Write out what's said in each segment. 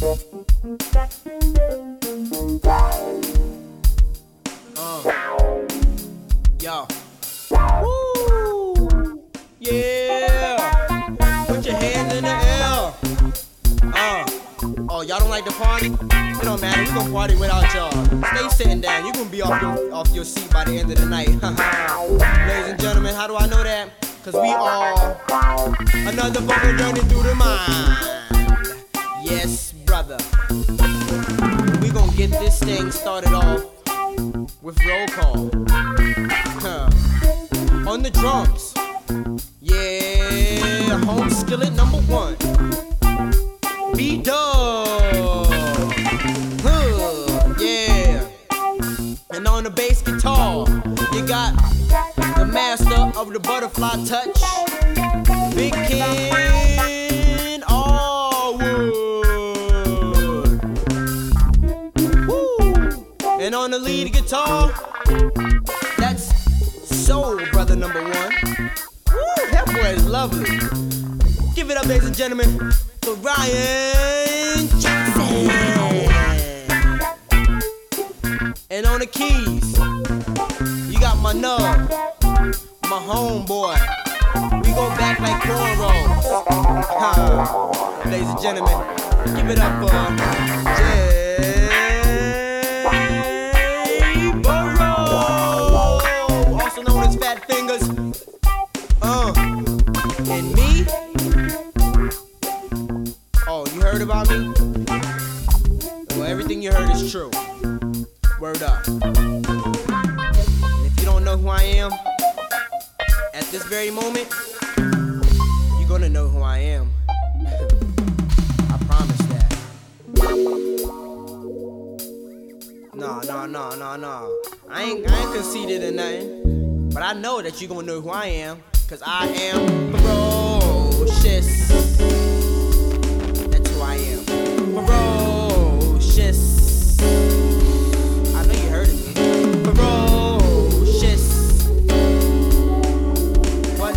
Yo. Woo! Yeah! Put your hands in the air. Oh, y'all don't like the party? It don't matter, we gon' party without y'all. Stay sitting down, you gon' be off your seat by the end of the night. Ladies and gentlemen, how do I know that? Cause we all another vocal journey through the mind. Yes, brother. We gon' get this thing started off with roll call. On the drums. Yeah, home skillet number 1. B-Dub. Yeah. And on the bass guitar, you got the master of the butterfly touch, Big Ken Allwood. Woo. And on the lead guitar, that's Soul Brother number 1. Woo, that boy is lovely. Give it up, ladies and gentlemen, for Ryan Jackson. And on the keys, you got my nub, my homeboy. We go back like cornrows. Ladies and gentlemen, give it up for Jay Burrow, also known as Fat Fingers. And me. Oh, you heard about me? Well, everything you heard is true. Word up. And if you don't know who I am, at this very moment, you're gonna know who I am. I promise that. No. I ain't conceited or nothing. But I know that you're gonna know who I am. Cause I am ferocious. That's who I am. Ferocious. I know you heard of me. Ferocious. What?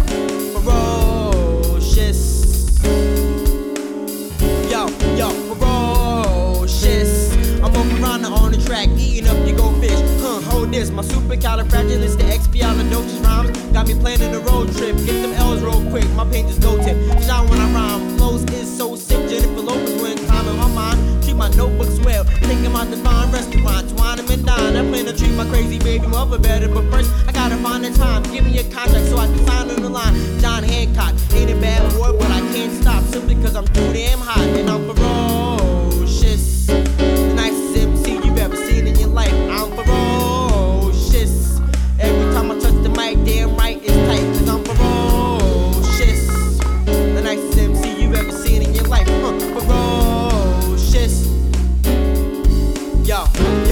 Ferocious. Yo, ferocious. I'm up around on the track, eating up your goldfish. Hold this, my supercalifragilisticexpialidocious rhymes got me planning a road trip. Get them L's real quick, my paint just go tip. Shine when I rhyme, flows is so sick. Jennifer Lopez when time in my mind. Treat my notebooks well, take them out the fine restaurants, wine them and dine. I plan to treat my crazy baby mother better, but first I gotta find the time. Give me a contract so I can sign on the line. John Hancock, ain't a bad boy, but I can't stop simply cause I'm too damn hot and I'm ferocious. The nicest MC you've ever seen in your life. I'm ferocious. Every time I touch the mic, damn right it's tight, cause I'm ferocious. The nicest MC you've ever seen in your life. Ferocious. Yo,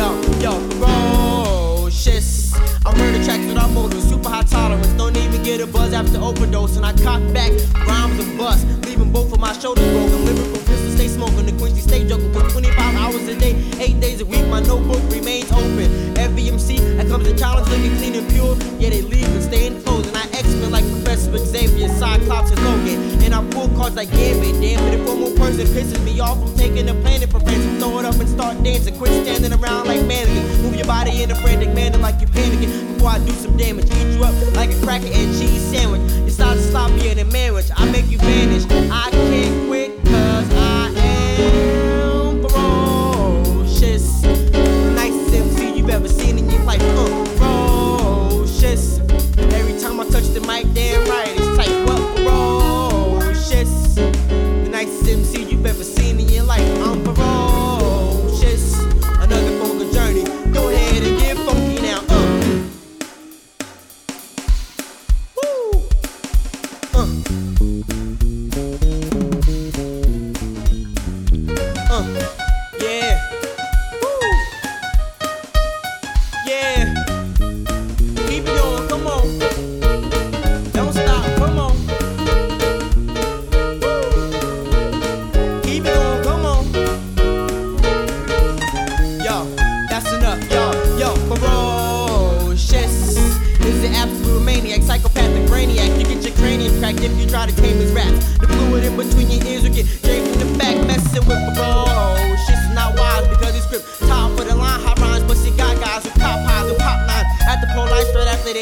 ferocious. I murder tracks without motive, super high tolerance. Don't even get a buzz after overdose. And I cock back, rhymes a bust, leaving both of my shoulders broken. Lyrical pistols stay smoking, the Quincy stay joking. Cause 25 hours a day, 8 days a week, my notebook remains open. Every MC that comes to challenge looking clean and pure, yeah they leave and stay in clothes. And I X-Men like Professor Xavier, Cyclops and Logan. And I pull cards like Gambit. Damn it, if one more person pisses me off, I'm taking the planet for ransom. Throw it up and start dancing, quit standing around like mannequins. Move your body in a frantic manner like you're panicking. Before I do some damage, eat you up like a cracker and cheese sandwich. Your style is sloppier than marriage, I make you vanish. I can't quit cause I am ferocious. Nicest MC you've ever seen in your life. Ferocious. Every time I touch the mic, damn right it's tight. Well, ferocious. The nicest MC you've ever seen in your life. I'm ferocious. Another vocal journey. Go ahead and get funky now. Yeah. Woo. Yeah. Keep it going, come on. Don't stop, come on. Woo. Keep it going,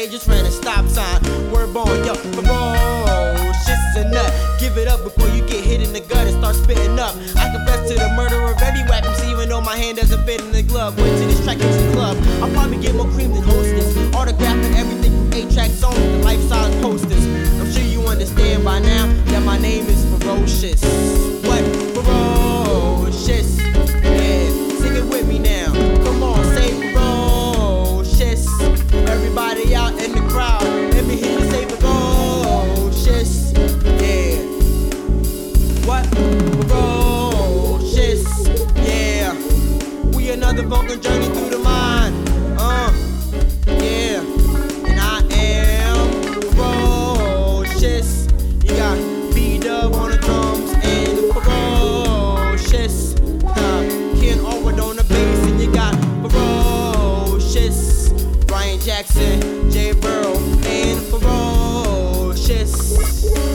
just ran a stop sign. Word born, yo, ferocious is a nut. Give it up before you get hit in the gut and start spitting up. I confess to the murder of any rap MC, even though my hand doesn't fit in the glove. Went to this track, it's a club. I'll probably get more cream than hostess. Autographing everything from 8-track songs to life-size posters. I'm sure you understand by now that my name is Ferocious. What? Ferocious. Yeah, sing it with me now. Come on, say ferocious. Everybody out in the crowd, let me hear you say ferocious. Yeah. What? Ferocious. Yeah. We another broken journey through the mind. Yeah. And I am ferocious. You got B-Dub on the drums and ferocious. Ken Orwood on the bass and you got ferocious. Brian Jackson, Jay Burrow and ferocious.